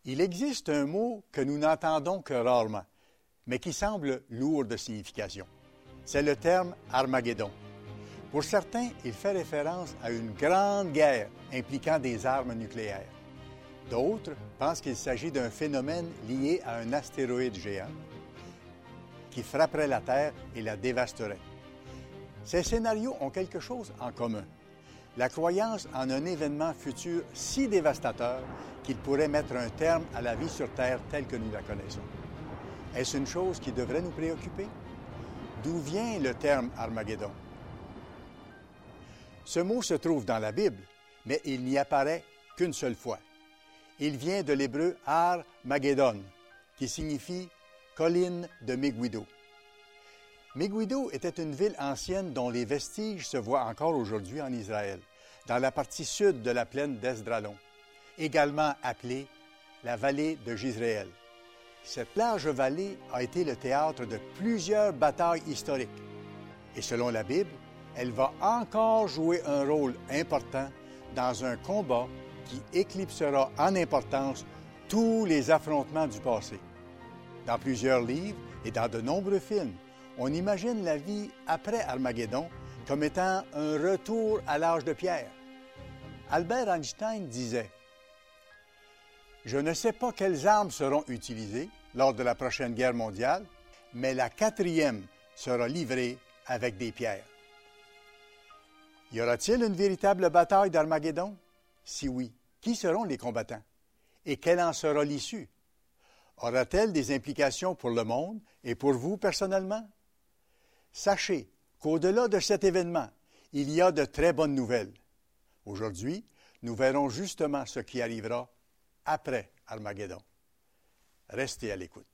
Il existe un mot que nous n'entendons que rarement, mais qui semble lourd de signification. C'est le terme Armageddon. Pour certains, il fait référence à une grande guerre impliquant des armes nucléaires. D'autres pensent qu'il s'agit d'un phénomène lié à un astéroïde géant qui frapperait la Terre et la dévasterait. Ces scénarios ont quelque chose en commun. La croyance en un événement futur si dévastateur qu'il pourrait mettre un terme à la vie sur Terre telle que nous la connaissons. Est-ce une chose qui devrait nous préoccuper? D'où vient le terme Armageddon? Ce mot se trouve dans la Bible, mais il n'y apparaît qu'une seule fois. Il vient de l'hébreu Ar-Mageddon, qui signifie « colline de Megiddo ». Megiddo était une ville ancienne dont les vestiges se voient encore aujourd'hui en Israël, dans la partie sud de la plaine d'Esdralon, également appelée la vallée de Jizréel. Cette large vallée a été le théâtre de plusieurs batailles historiques. Et selon la Bible, elle va encore jouer un rôle important dans un combat qui éclipsera en importance tous les affrontements du passé. Dans plusieurs livres et dans de nombreux films, on imagine la vie après Armageddon comme étant un retour à l'âge de pierre. Albert Einstein disait « Je ne sais pas quelles armes seront utilisées lors de la prochaine guerre mondiale, mais la 4e sera livrée avec des pierres. » Y aura-t-il une véritable bataille d'Armageddon? Si oui, qui seront les combattants? Et quelle en sera l'issue? Aura-t-elle des implications pour le monde et pour vous personnellement? Sachez qu'au-delà de cet événement, il y a de très bonnes nouvelles. Aujourd'hui, nous verrons justement ce qui arrivera après Armageddon. Restez à l'écoute.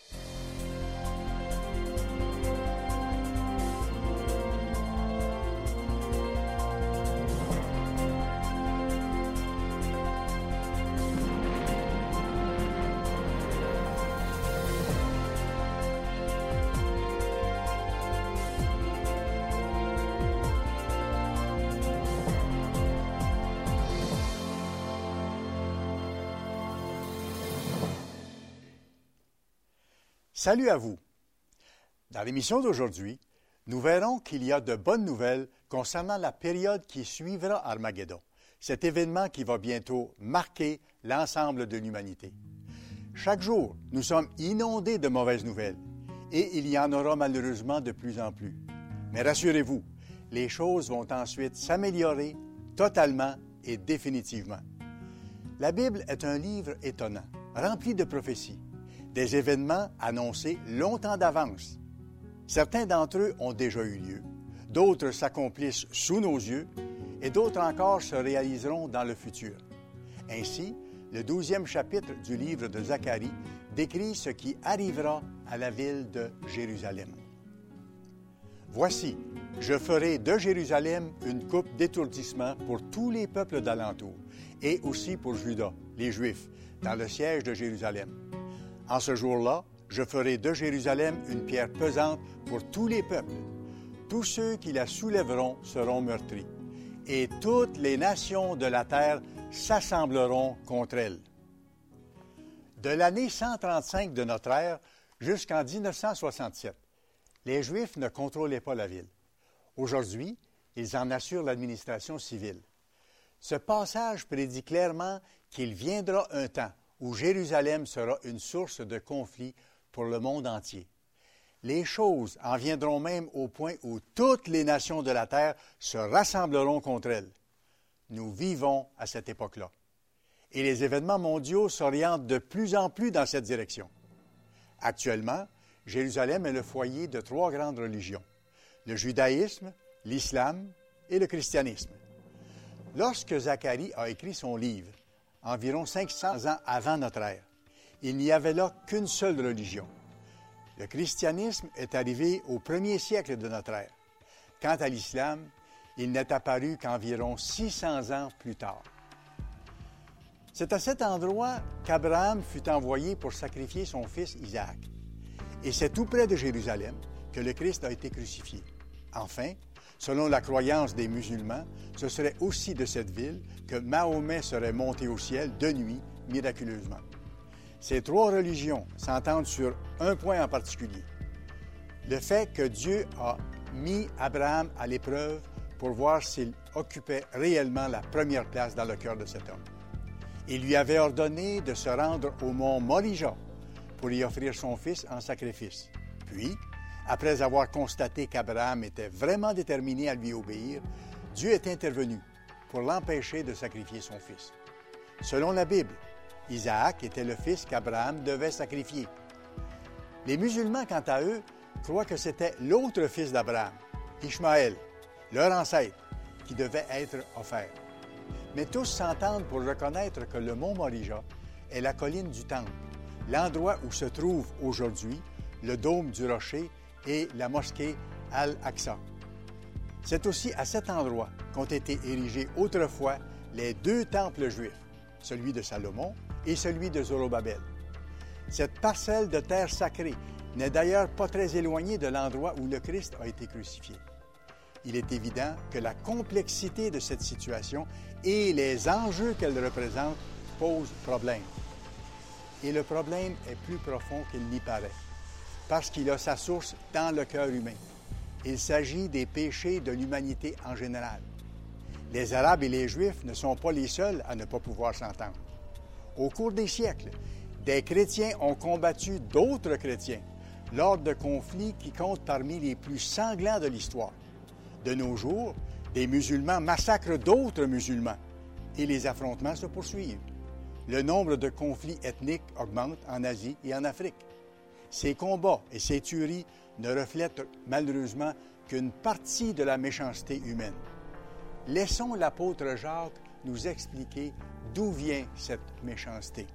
Salut à vous! Dans l'émission d'aujourd'hui, nous verrons qu'il y a de bonnes nouvelles concernant la période qui suivra Armageddon, cet événement qui va bientôt marquer l'ensemble de l'humanité. Chaque jour, nous sommes inondés de mauvaises nouvelles et il y en aura malheureusement de plus en plus. Mais rassurez-vous, les choses vont ensuite s'améliorer totalement et définitivement. La Bible est un livre étonnant, rempli de prophéties. Des événements annoncés longtemps d'avance. Certains d'entre eux ont déjà eu lieu, d'autres s'accomplissent sous nos yeux et d'autres encore se réaliseront dans le futur. Ainsi, le 12e chapitre du livre de Zacharie décrit ce qui arrivera à la ville de Jérusalem. « Voici, je ferai de Jérusalem une coupe d'étourdissement pour tous les peuples d'alentour, et aussi pour Juda, les Juifs, dans le siège de Jérusalem. En ce jour-là, je ferai de Jérusalem une pierre pesante pour tous les peuples. Tous ceux qui la soulèveront seront meurtris, et toutes les nations de la terre s'assembleront contre elle. » De l'année 135 de notre ère jusqu'en 1967, les Juifs ne contrôlaient pas la ville. Aujourd'hui, ils en assurent l'administration civile. Ce passage prédit clairement qu'il viendra un temps où Jérusalem sera une source de conflit pour le monde entier. Les choses en viendront même au point où toutes les nations de la terre se rassembleront contre elle. Nous vivons à cette époque-là. Et les événements mondiaux s'orientent de plus en plus dans cette direction. Actuellement, Jérusalem est le foyer de 3 grandes religions, le judaïsme, l'islam et le christianisme. Lorsque Zacharie a écrit son livre, environ 500 ans avant notre ère, il n'y avait là qu'une seule religion. Le christianisme est arrivé au 1er siècle de notre ère. Quant à l'islam, il n'est apparu qu'environ 600 ans plus tard. C'est à cet endroit qu'Abraham fut envoyé pour sacrifier son fils Isaac. Et c'est tout près de Jérusalem que le Christ a été crucifié. Enfin, selon la croyance des musulmans, ce serait aussi de cette ville que Mahomet serait monté au ciel de nuit, miraculeusement. Ces trois religions s'entendent sur un point en particulier. Le fait que Dieu a mis Abraham à l'épreuve pour voir s'il occupait réellement la première place dans le cœur de cet homme. Il lui avait ordonné de se rendre au mont Morija pour y offrir son fils en sacrifice. Puis, après avoir constaté qu'Abraham était vraiment déterminé à lui obéir, Dieu est intervenu pour l'empêcher de sacrifier son fils. Selon la Bible, Isaac était le fils qu'Abraham devait sacrifier. Les musulmans, quant à eux, croient que c'était l'autre fils d'Abraham, Ishmaël, leur ancêtre, qui devait être offert. Mais tous s'entendent pour reconnaître que le mont Morija est la colline du Temple, l'endroit où se trouve aujourd'hui le dôme du rocher et la mosquée Al-Aqsa. C'est aussi à cet endroit qu'ont été érigés autrefois les deux temples juifs, celui de Salomon et celui de Zorobabel. Cette parcelle de terre sacrée n'est d'ailleurs pas très éloignée de l'endroit où le Christ a été crucifié. Il est évident que la complexité de cette situation et les enjeux qu'elle représente posent problème. Et le problème est plus profond qu'il n'y paraît, parce qu'il a sa source dans le cœur humain. Il s'agit des péchés de l'humanité en général. Les Arabes et les Juifs ne sont pas les seuls à ne pas pouvoir s'entendre. Au cours des siècles, des chrétiens ont combattu d'autres chrétiens lors de conflits qui comptent parmi les plus sanglants de l'histoire. De nos jours, des musulmans massacrent d'autres musulmans et les affrontements se poursuivent. Le nombre de conflits ethniques augmente en Asie et en Afrique. Ces combats et ces tueries ne reflètent malheureusement qu'une partie de la méchanceté humaine. Laissons l'apôtre Jacques nous expliquer d'où vient cette méchanceté.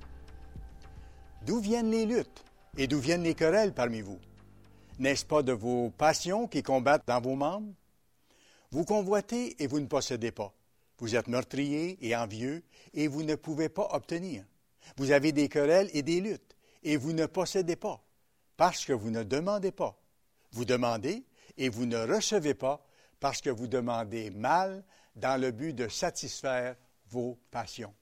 D'où viennent les luttes et d'où viennent les querelles parmi vous? N'est-ce pas de vos passions qui combattent dans vos membres? Vous convoitez et vous ne possédez pas. Vous êtes meurtrier et envieux et vous ne pouvez pas obtenir. Vous avez des querelles et des luttes et vous ne possédez pas parce que vous ne demandez pas. Vous demandez et vous ne recevez pas parce que vous demandez mal dans le but de satisfaire vos passions.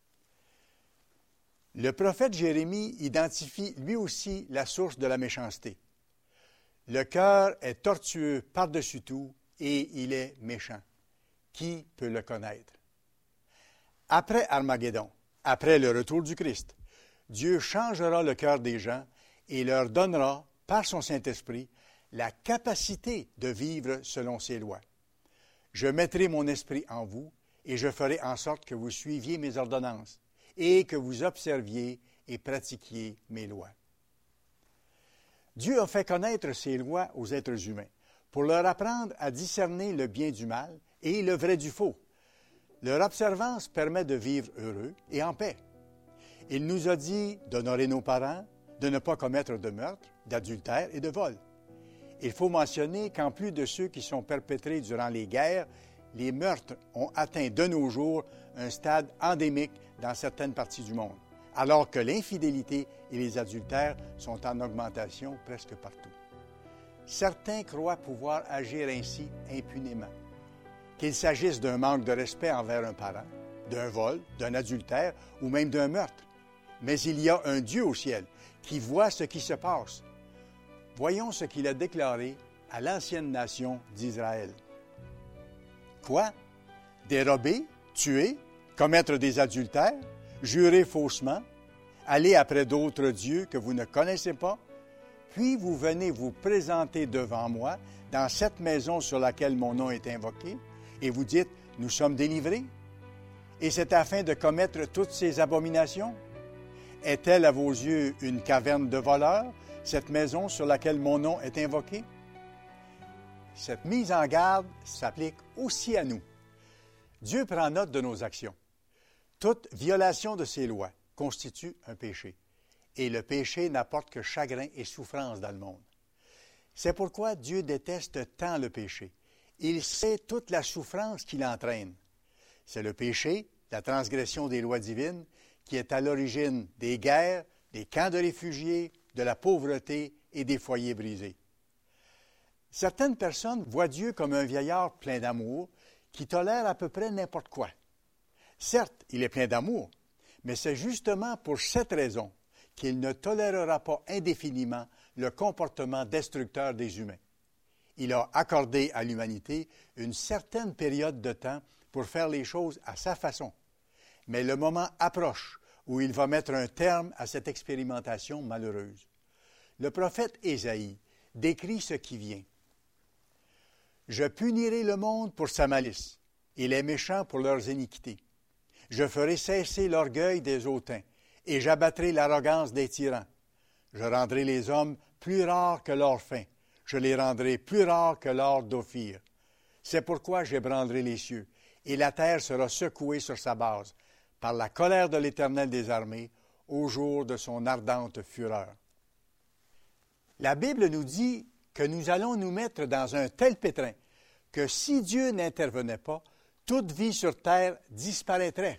Le prophète Jérémie identifie lui aussi la source de la méchanceté. Le cœur est tortueux par-dessus tout et il est méchant. Qui peut le connaître? Après Armageddon, après le retour du Christ, Dieu changera le cœur des gens et leur donnera, par son Saint-Esprit, la capacité de vivre selon ses lois. Je mettrai mon esprit en vous et je ferai en sorte que vous suiviez mes ordonnances et que vous observiez et pratiquiez mes lois. Dieu a fait connaître ses lois aux êtres humains pour leur apprendre à discerner le bien du mal et le vrai du faux. Leur observance permet de vivre heureux et en paix. Il nous a dit d'honorer nos parents, de ne pas commettre de meurtre, d'adultère et de vol. Il faut mentionner qu'en plus de ceux qui sont perpétrés durant les guerres, les meurtres ont atteint de nos jours un stade endémique dans certaines parties du monde, alors que l'infidélité et les adultères sont en augmentation presque partout. Certains croient pouvoir agir ainsi impunément, qu'il s'agisse d'un manque de respect envers un parent, d'un vol, d'un adultère ou même d'un meurtre. Mais il y a un Dieu au ciel qui voit ce qui se passe. Voyons ce qu'il a déclaré à l'ancienne nation d'Israël. Quoi? Dérober, tuer, commettre des adultères, jurer faussement, aller après d'autres dieux que vous ne connaissez pas, puis vous venez vous présenter devant moi dans cette maison sur laquelle mon nom est invoqué, et vous dites, nous sommes délivrés? Et c'est afin de commettre toutes ces abominations? Est-elle à vos yeux une caverne de voleurs, cette maison sur laquelle mon nom est invoqué? Cette mise en garde s'applique aussi à nous. Dieu prend note de nos actions. Toute violation de ses lois constitue un péché, et le péché n'apporte que chagrin et souffrance dans le monde. C'est pourquoi Dieu déteste tant le péché. Il sait toute la souffrance qu'il entraîne. C'est le péché, la transgression des lois divines, qui est à l'origine des guerres, des camps de réfugiés, de la pauvreté et des foyers brisés. Certaines personnes voient Dieu comme un vieillard plein d'amour qui tolère à peu près n'importe quoi. Certes, il est plein d'amour, mais c'est justement pour cette raison qu'il ne tolérera pas indéfiniment le comportement destructeur des humains. Il a accordé à l'humanité une certaine période de temps pour faire les choses à sa façon. Mais le moment approche où il va mettre un terme à cette expérimentation malheureuse. Le prophète Ésaïe décrit ce qui vient. « Je punirai le monde pour sa malice et les méchants pour leurs iniquités. Je ferai cesser l'orgueil des hautains et j'abattrai l'arrogance des tyrans. Je rendrai les hommes plus rares que l'or fin. Je les rendrai plus rares que l'or d'Ophir. C'est pourquoi j'ébranlerai les cieux, et la terre sera secouée sur sa base, par la colère de l'Éternel des armées, au jour de son ardente fureur. » La Bible nous dit que nous allons nous mettre dans un tel pétrin que si Dieu n'intervenait pas, toute vie sur terre disparaîtrait.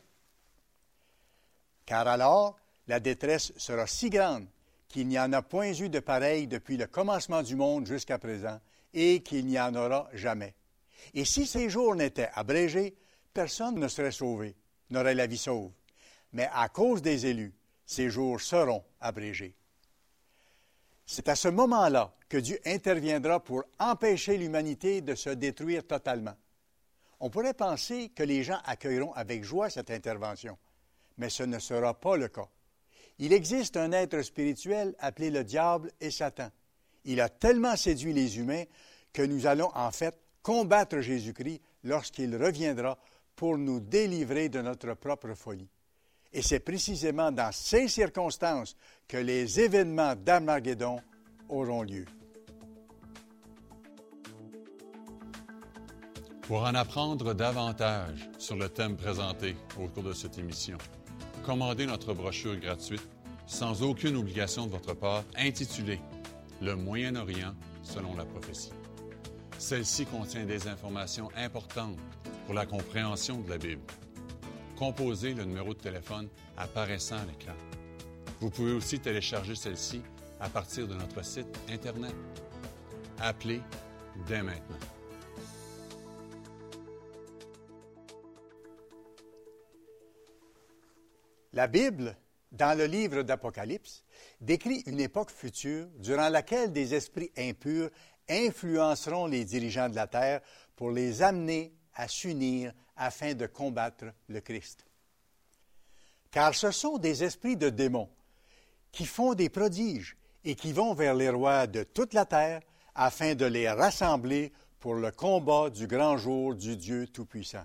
Car alors, la détresse sera si grande qu'il n'y en a point eu de pareil depuis le commencement du monde jusqu'à présent, et qu'il n'y en aura jamais. Et si ces jours n'étaient abrégés, personne ne serait sauvé, n'aurait la vie sauve. Mais à cause des élus, ces jours seront abrégés. C'est à ce moment-là que Dieu interviendra pour empêcher l'humanité de se détruire totalement. On pourrait penser que les gens accueilleront avec joie cette intervention, mais ce ne sera pas le cas. Il existe un être spirituel appelé le diable et Satan. Il a tellement séduit les humains que nous allons en fait combattre Jésus-Christ lorsqu'il reviendra pour nous délivrer de notre propre folie. Et c'est précisément dans ces circonstances que les événements d'Armageddon auront lieu. Pour en apprendre davantage sur le thème présenté au cours de cette émission, commandez notre brochure gratuite, sans aucune obligation de votre part, intitulée « Le Moyen-Orient selon la prophétie ». Celle-ci contient des informations importantes pour la compréhension de la Bible. Composez le numéro de téléphone apparaissant à l'écran. Vous pouvez aussi télécharger celle-ci à partir de notre site Internet. Appelez dès maintenant. La Bible, dans le livre d'Apocalypse, décrit une époque future durant laquelle des esprits impurs influenceront les dirigeants de la terre pour les amener à s'unir afin de combattre le Christ. Car ce sont des esprits de démons qui font des prodiges et qui vont vers les rois de toute la terre afin de les rassembler pour le combat du grand jour du Dieu Tout-Puissant.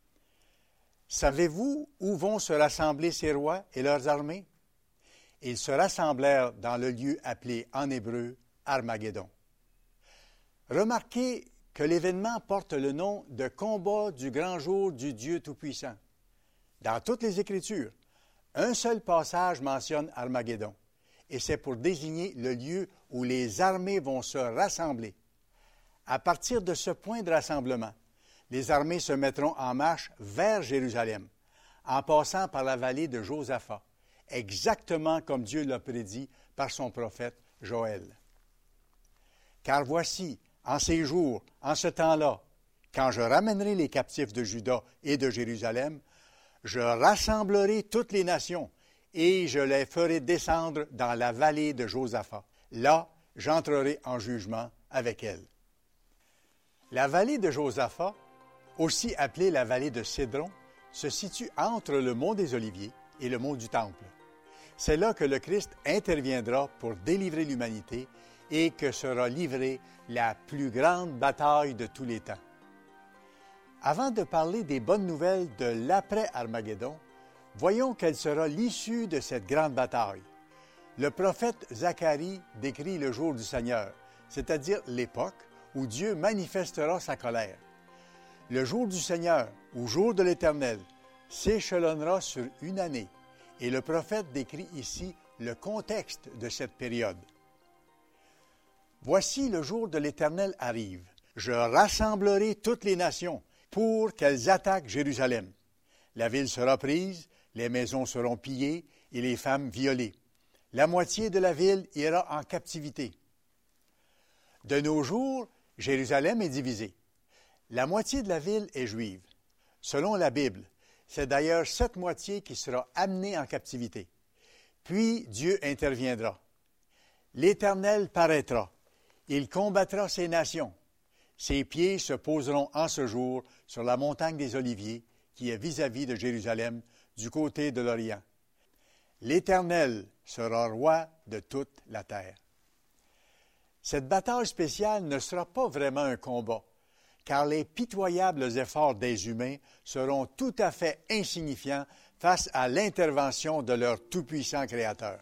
Savez-vous où vont se rassembler ces rois et leurs armées? Ils se rassemblèrent dans le lieu appelé en hébreu Armageddon. Remarquez que l'événement porte le nom de combat du grand jour du Dieu Tout-Puissant. Dans toutes les Écritures, un seul passage mentionne Armageddon, et c'est pour désigner le lieu où les armées vont se rassembler. À partir de ce point de rassemblement, les armées se mettront en marche vers Jérusalem, en passant par la vallée de Josaphat, exactement comme Dieu l'a prédit par son prophète Joël. Car voici, en ces jours, en ce temps-là, quand je ramènerai les captifs de Juda et de Jérusalem, je rassemblerai toutes les nations et je les ferai descendre dans la vallée de Josaphat. Là, j'entrerai en jugement avec elles. La vallée de Josaphat, aussi appelée la vallée de Cédron, se situe entre le mont des Oliviers et le mont du Temple. C'est là que le Christ interviendra pour délivrer l'humanité et que sera livrée la plus grande bataille de tous les temps. Avant de parler des bonnes nouvelles de l'après-Armageddon, voyons quelle sera l'issue de cette grande bataille. Le prophète Zacharie décrit le jour du Seigneur, c'est-à-dire l'époque où Dieu manifestera sa colère. Le jour du Seigneur, ou jour de l'Éternel, s'échelonnera sur une année, et le prophète décrit ici le contexte de cette période. Voici le jour de l'Éternel arrive. Je rassemblerai toutes les nations pour qu'elles attaquent Jérusalem. La ville sera prise, les maisons seront pillées et les femmes violées. La moitié de la ville ira en captivité. De nos jours, Jérusalem est divisée. La moitié de la ville est juive. Selon la Bible, c'est d'ailleurs cette moitié qui sera amenée en captivité. Puis Dieu interviendra. L'Éternel paraîtra. Il combattra ces nations. Ses pieds se poseront en ce jour sur la montagne des Oliviers, qui est vis-à-vis de Jérusalem, du côté de l'Orient. L'Éternel sera roi de toute la terre. Cette bataille spéciale ne sera pas vraiment un combat, car les pitoyables efforts des humains seront tout à fait insignifiants face à l'intervention de leur tout-puissant Créateur.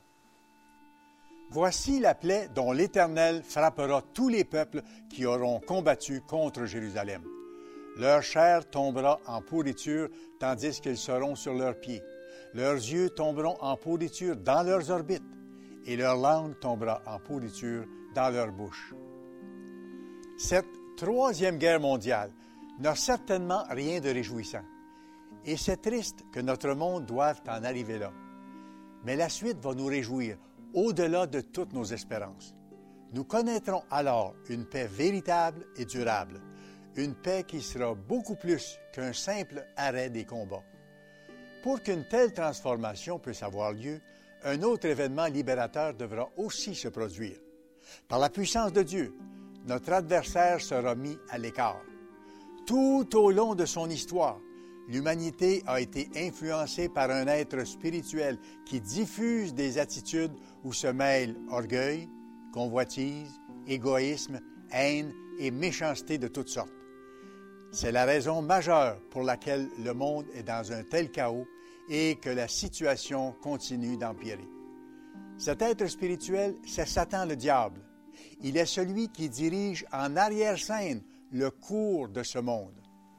Voici la plaie dont l'Éternel frappera tous les peuples qui auront combattu contre Jérusalem. Leur chair tombera en pourriture tandis qu'ils seront sur leurs pieds. Leurs yeux tomberont en pourriture dans leurs orbites, et leur langue tombera en pourriture dans leur bouche. Cette troisième guerre mondiale n'a certainement rien de réjouissant, et c'est triste que notre monde doive en arriver là. Mais la suite va nous réjouir au-delà de toutes nos espérances. Nous connaîtrons alors une paix véritable et durable, une paix qui sera beaucoup plus qu'un simple arrêt des combats. Pour qu'une telle transformation puisse avoir lieu, un autre événement libérateur devra aussi se produire. Par la puissance de Dieu, notre adversaire sera mis à l'écart. Tout au long de son histoire, l'humanité a été influencée par un être spirituel qui diffuse des attitudes où se mêlent orgueil, convoitise, égoïsme, haine et méchanceté de toutes sortes. C'est la raison majeure pour laquelle le monde est dans un tel chaos et que la situation continue d'empirer. Cet être spirituel, c'est Satan le diable. Il est celui qui dirige en arrière-scène le cours de ce monde.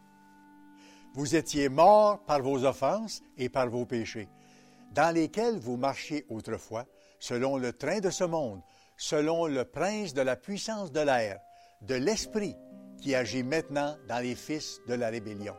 Vous étiez morts par vos offenses et par vos péchés, dans lesquels vous marchiez autrefois, selon le train de ce monde, selon le prince de la puissance de l'air, de l'esprit qui agit maintenant dans les fils de la rébellion.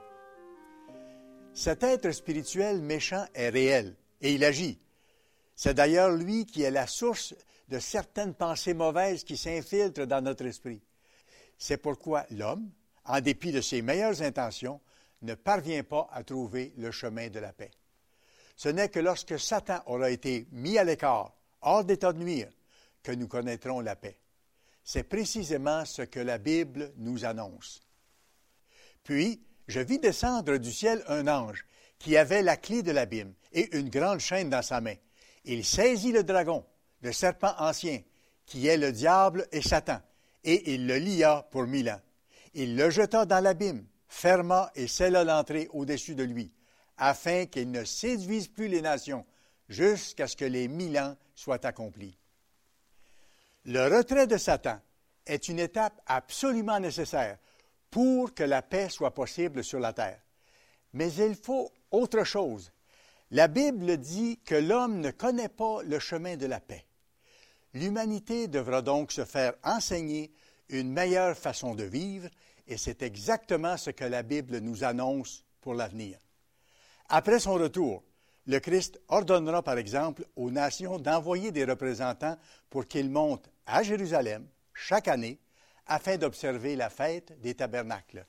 Cet être spirituel méchant est réel et il agit. C'est d'ailleurs lui qui est la source de certaines pensées mauvaises qui s'infiltrent dans notre esprit. C'est pourquoi l'homme, en dépit de ses meilleures intentions, ne parvient pas à trouver le chemin de la paix. Ce n'est que lorsque Satan aura été mis à l'écart, hors d'état de nuire, que nous connaîtrons la paix. C'est précisément ce que la Bible nous annonce. Puis, je vis descendre du ciel un ange qui avait la clé de l'abîme et une grande chaîne dans sa main. Il saisit le dragon, le serpent ancien, qui est le diable et Satan, et il le lia pour 1000 ans. Il le jeta dans l'abîme, ferma et scella l'entrée au-dessus de lui, afin qu'il ne séduise plus les nations, jusqu'à ce que les 1000 ans soient accomplis. Le retrait de Satan est une étape absolument nécessaire pour que la paix soit possible sur la terre. Mais il faut autre chose. La Bible dit que l'homme ne connaît pas le chemin de la paix. L'humanité devra donc se faire enseigner une meilleure façon de vivre, et c'est exactement ce que la Bible nous annonce pour l'avenir. Après son retour, le Christ ordonnera par exemple aux nations d'envoyer des représentants pour qu'ils montent à Jérusalem chaque année afin d'observer la fête des tabernacles.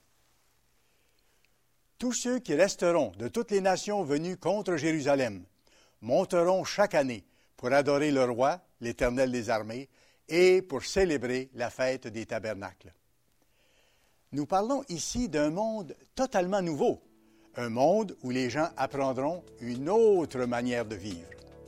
Tous ceux qui resteront de toutes les nations venues contre Jérusalem monteront chaque année pour adorer le roi, l'Éternel des armées, et pour célébrer la fête des tabernacles. Nous parlons ici d'un monde totalement nouveau, un monde où les gens apprendront une autre manière de vivre.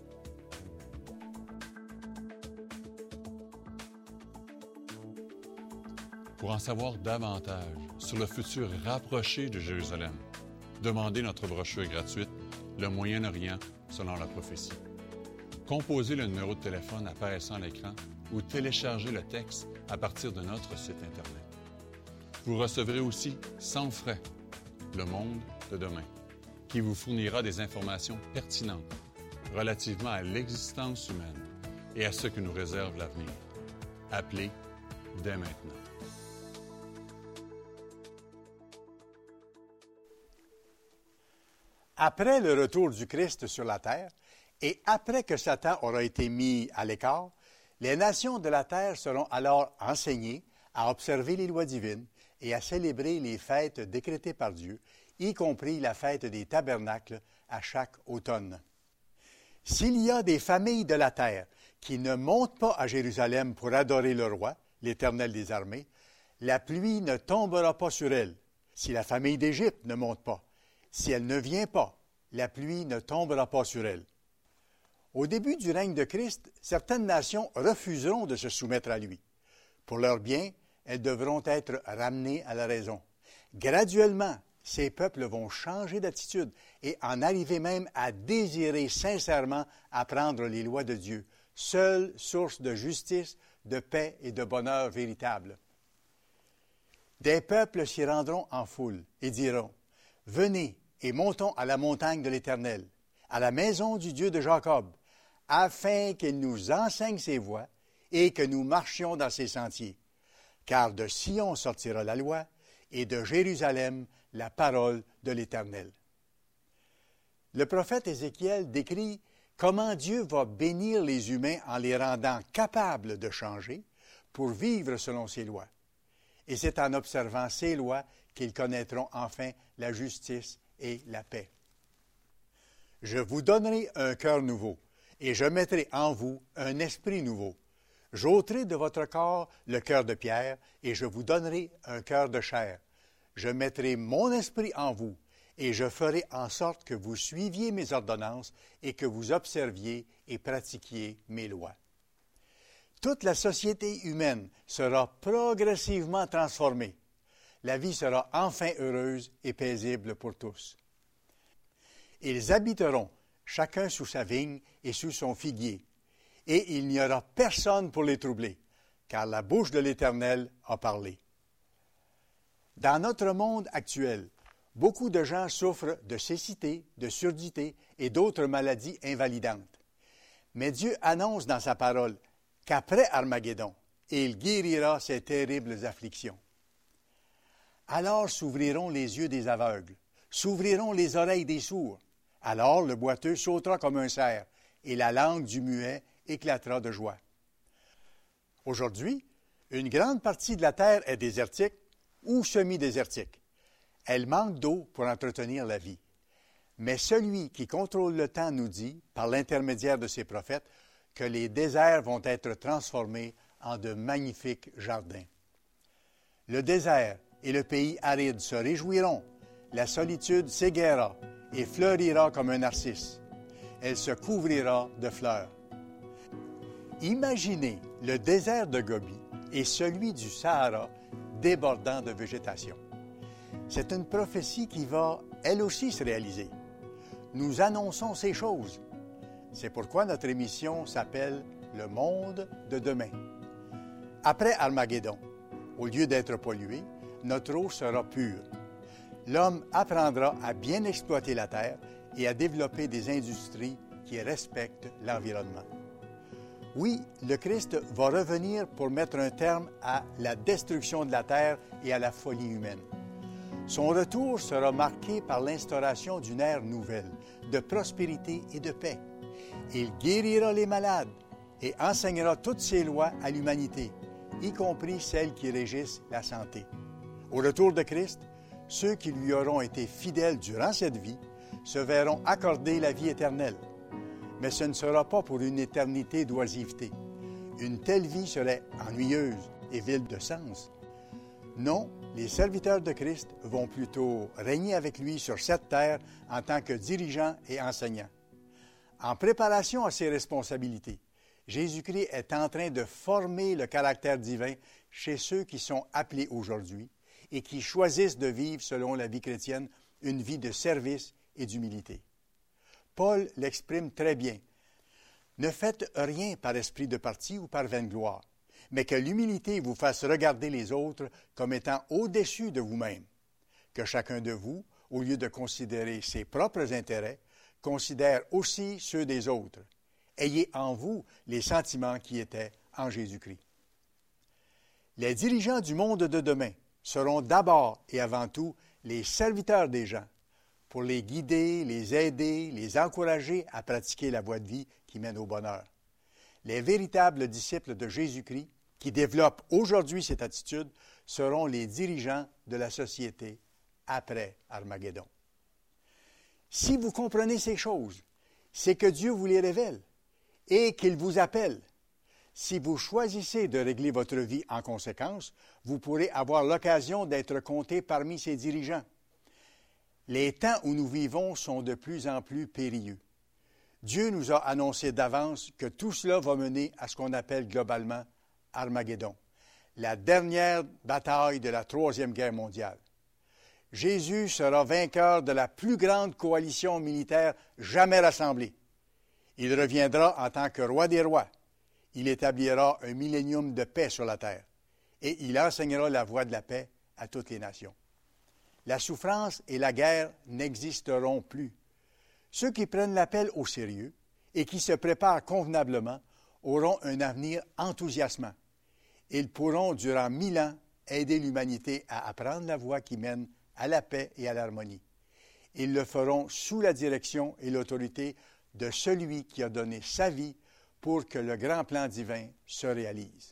Pour en savoir davantage sur le futur rapproché de Jérusalem, demandez notre brochure gratuite « Le Moyen-Orient selon la prophétie ». Composez le numéro de téléphone apparaissant à l'écran ou téléchargez le texte à partir de notre site Internet. Vous recevrez aussi, sans frais, Le Monde de demain, qui vous fournira des informations pertinentes relativement à l'existence humaine et à ce que nous réserve l'avenir. Appelez dès maintenant. Après le retour du Christ sur la terre, et après que Satan aura été mis à l'écart, les nations de la terre seront alors enseignées à observer les lois divines et à célébrer les fêtes décrétées par Dieu, y compris la fête des tabernacles à chaque automne. S'il y a des familles de la terre qui ne montent pas à Jérusalem pour adorer le roi, l'Éternel des armées, la pluie ne tombera pas sur elles. Si la famille d'Égypte ne monte pas, si elle ne vient pas, la pluie ne tombera pas sur elle. Au début du règne de Christ, certaines nations refuseront de se soumettre à lui. Pour leur bien, elles devront être ramenées à la raison. Graduellement, ces peuples vont changer d'attitude et en arriver même à désirer sincèrement apprendre les lois de Dieu, seule source de justice, de paix et de bonheur véritable. Des peuples s'y rendront en foule et diront, « Venez et montons à la montagne de l'Éternel, à la maison du Dieu de Jacob, afin qu'il nous enseigne ses voies et que nous marchions dans ses sentiers. Car de Sion sortira la loi, et de Jérusalem la parole de l'Éternel. » Le prophète Ézéchiel décrit comment Dieu va bénir les humains en les rendant capables de changer pour vivre selon ses lois. Et c'est en observant ces lois qu'ils connaîtront enfin la justice et la paix. « Je vous donnerai un cœur nouveau, et je mettrai en vous un esprit nouveau. J'ôterai de votre corps le cœur de pierre, et je vous donnerai un cœur de chair. Je mettrai mon esprit en vous, et je ferai en sorte que vous suiviez mes ordonnances et que vous observiez et pratiquiez mes lois. » Toute la société humaine sera progressivement transformée. La vie sera enfin heureuse et paisible pour tous. Ils habiteront, chacun sous sa vigne et sous son figuier, et il n'y aura personne pour les troubler, car la bouche de l'Éternel a parlé. Dans notre monde actuel, beaucoup de gens souffrent de cécité, de surdité et d'autres maladies invalidantes. Mais Dieu annonce dans sa parole qu'après Armageddon, il guérira ces terribles afflictions. Alors s'ouvriront les yeux des aveugles, s'ouvriront les oreilles des sourds. Alors le boiteux sautera comme un cerf, et la langue du muet éclatera de joie. Aujourd'hui, une grande partie de la terre est désertique ou semi-désertique. Elle manque d'eau pour entretenir la vie. Mais celui qui contrôle le temps nous dit, par l'intermédiaire de ses prophètes, que les déserts vont être transformés en de magnifiques jardins. Le désert et le pays aride se réjouiront, la solitude s'égaiera et fleurira comme un narcisse. Elle se couvrira de fleurs. Imaginez le désert de Gobi et celui du Sahara débordant de végétation. C'est une prophétie qui va, elle aussi, se réaliser. Nous annonçons ces choses. C'est pourquoi notre émission s'appelle « Le monde de demain ». Après Armageddon, au lieu d'être pollué, notre eau sera pure. L'homme apprendra à bien exploiter la terre et à développer des industries qui respectent l'environnement. Oui, le Christ va revenir pour mettre un terme à la destruction de la terre et à la folie humaine. Son retour sera marqué par l'instauration d'une ère nouvelle, de prospérité et de paix. Il guérira les malades et enseignera toutes ses lois à l'humanité, y compris celles qui régissent la santé. Au retour de Christ, ceux qui lui auront été fidèles durant cette vie se verront accorder la vie éternelle. Mais ce ne sera pas pour une éternité d'oisiveté. Une telle vie serait ennuyeuse et vide de sens. Non, les serviteurs de Christ vont plutôt régner avec lui sur cette terre en tant que dirigeants et enseignants. En préparation à ces responsabilités, Jésus-Christ est en train de former le caractère divin chez ceux qui sont appelés aujourd'hui et qui choisissent de vivre selon la vie chrétienne une vie de service et d'humilité. Paul l'exprime très bien. Ne faites rien par esprit de parti ou par vaine gloire, mais que l'humilité vous fasse regarder les autres comme étant au-dessus de vous-même. Que chacun de vous, au lieu de considérer ses propres intérêts, considère aussi ceux des autres. Ayez en vous les sentiments qui étaient en Jésus-Christ. Les dirigeants du monde de demain seront d'abord et avant tout les serviteurs des gens, pour les guider, les aider, les encourager à pratiquer la voie de vie qui mène au bonheur. Les véritables disciples de Jésus-Christ, qui développent aujourd'hui cette attitude, seront les dirigeants de la société après Armageddon. Si vous comprenez ces choses, c'est que Dieu vous les révèle et qu'il vous appelle. Si vous choisissez de régler votre vie en conséquence, vous pourrez avoir l'occasion d'être compté parmi ses dirigeants. Les temps où nous vivons sont de plus en plus périlleux. Dieu nous a annoncé d'avance que tout cela va mener à ce qu'on appelle globalement Armageddon, la dernière bataille de la Troisième Guerre mondiale. Jésus sera vainqueur de la plus grande coalition militaire jamais rassemblée. Il reviendra en tant que roi des rois. Il établira un millénium de paix sur la terre et il enseignera la voie de la paix à toutes les nations. La souffrance et la guerre n'existeront plus. Ceux qui prennent l'appel au sérieux et qui se préparent convenablement auront un avenir enthousiasmant. Ils pourront, durant 1000 ans, aider l'humanité à apprendre la voie qui mène à la paix et à l'harmonie. Ils le feront sous la direction et l'autorité de celui qui a donné sa vie pour que le grand plan divin se réalise.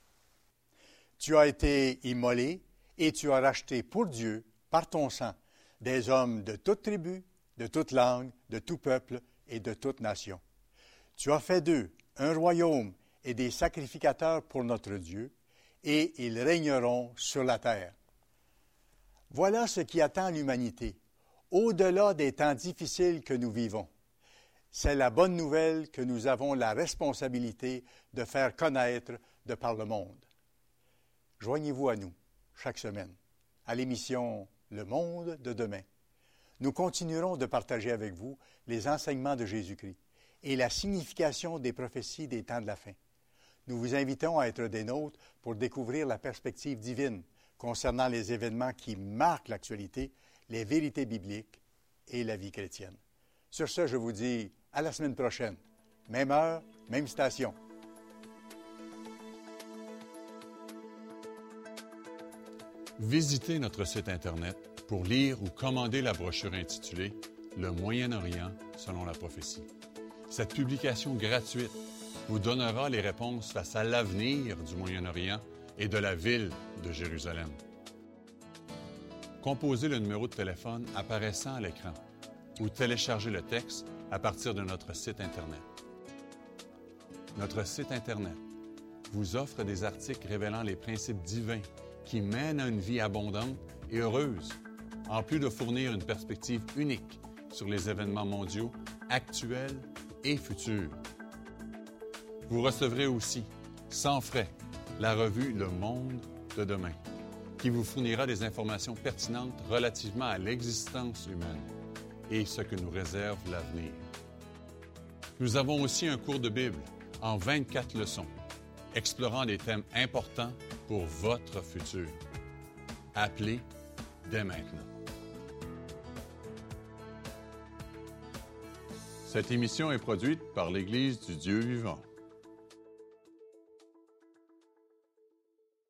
Tu as été immolé et tu as racheté pour Dieu, par ton sang, des hommes de toute tribu, de toute langue, de tout peuple et de toute nation. Tu as fait d'eux un royaume et des sacrificateurs pour notre Dieu, et ils régneront sur la terre. Voilà ce qui attend l'humanité, au-delà des temps difficiles que nous vivons. C'est la bonne nouvelle que nous avons la responsabilité de faire connaître de par le monde. Joignez-vous à nous chaque semaine à l'émission Le Monde de demain. Nous continuerons de partager avec vous les enseignements de Jésus-Christ et la signification des prophéties des temps de la fin. Nous vous invitons à être des nôtres pour découvrir la perspective divine concernant les événements qui marquent l'actualité, les vérités bibliques et la vie chrétienne. Sur ce, je vous dis à la semaine prochaine. Même heure, même station. Visitez notre site Internet pour lire ou commander la brochure intitulée « Le Moyen-Orient selon la prophétie ». Cette publication gratuite vous donnera les réponses face à l'avenir du Moyen-Orient et de la ville de Jérusalem. Composez le numéro de téléphone apparaissant à l'écran ou téléchargez le texte à partir de notre site Internet. Notre site Internet vous offre des articles révélant les principes divins qui mènent à une vie abondante et heureuse, en plus de fournir une perspective unique sur les événements mondiaux actuels et futurs. Vous recevrez aussi, sans frais, la revue Le Monde de demain, qui vous fournira des informations pertinentes relativement à l'existence humaine et ce que nous réserve l'avenir. Nous avons aussi un cours de Bible en 24 leçons, explorant des thèmes importants pour votre futur. Appelez dès maintenant. Cette émission est produite par l'Église du Dieu vivant.